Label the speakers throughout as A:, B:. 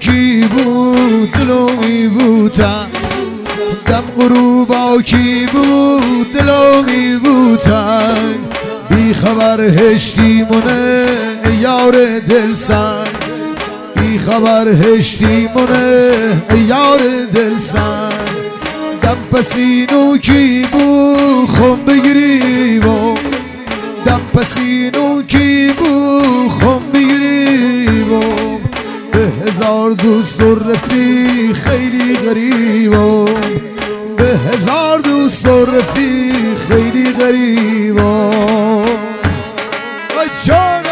A: کی بود دلو میبوتن، دم غروبا کی بود دلو میبوتن. بی خبر هشتیمونه یار دلسنگ، بی خبر هشتیمونه یار دلسنگ. دم پسینو کی بود خم بگیریمو، دم پسینو کی بود خم بگیریمو. به هزار دوست و رفیق خیلی غریبم، به هزار دوست و رفیق خیلی غریبم. ای جانم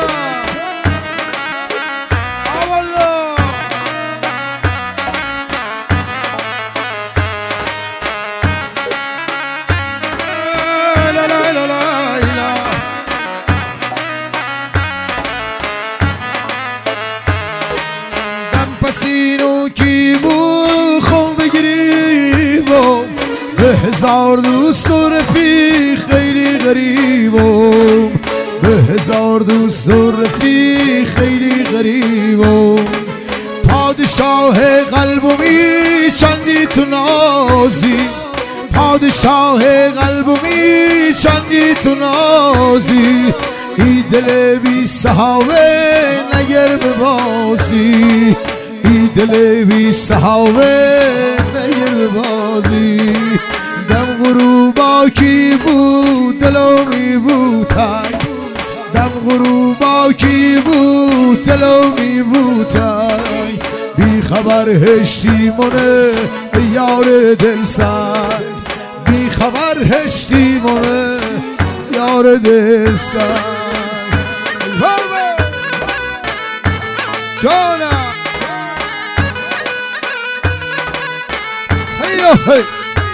A: اولا لا لا لا لا لا. دم پسینو کی بود خون بگیریمم، به هزار دوست و رفیق خیلی غریبم، به هزار دوست و رفیق خیلی غریبم. پادشاه قلبمی چندی تو نازی، پادشاه قلبمی چندی تو نازی. ای دل بی صحابه نگر ببازی، ای دل بی صحابه نگر ببازی. دم غروبا کی بود دلو میبوتن، دم غروبا کی بود دلو میبوتن. بی خبر هشتیمونه یار دلسنگ، بی خبر هشتیمونه یار دلسنگ. جانم هی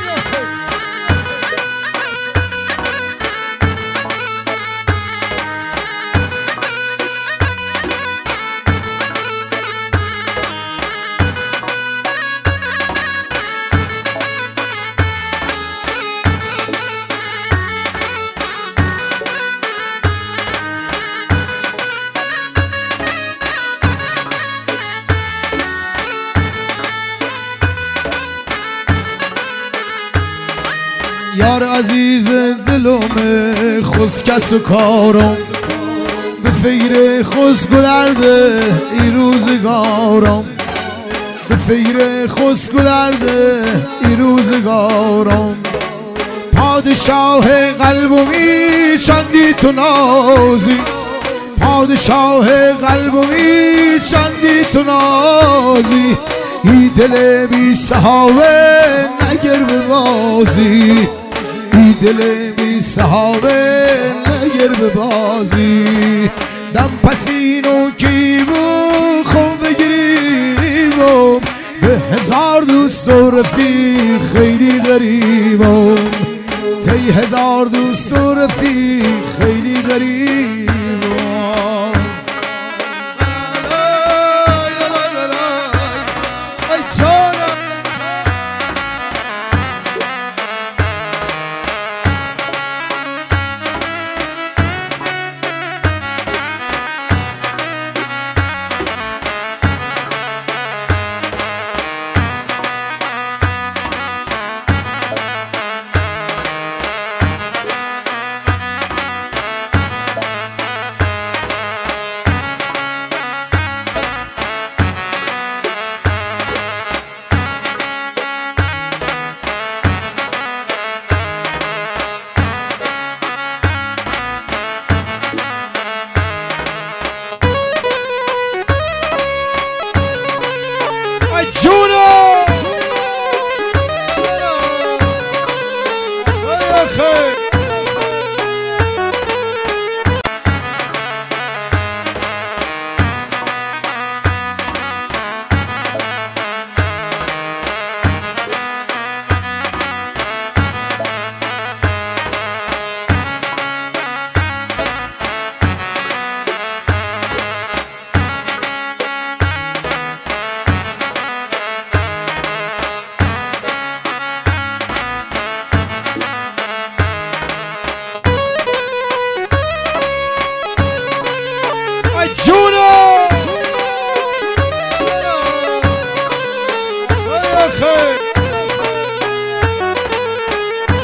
A: یار عزیز دلم خسکس و کارم، به فکر خسک و درد ای روزگارم، به فکر خسک و درد ای روزگارم. پادشاه قلبمی چندی تو نازی، پادشاه قلبمی چندی تو نازی. ای دل بی صحابه نگر ببازی، ای دل بی صحابه نگر ببازی. دم پسینو کی بود خون بگیریمم، به هزار دوست و رفیق خیلی غریبم. تی هزار دوست و رفیق خیلی غریبم. خیر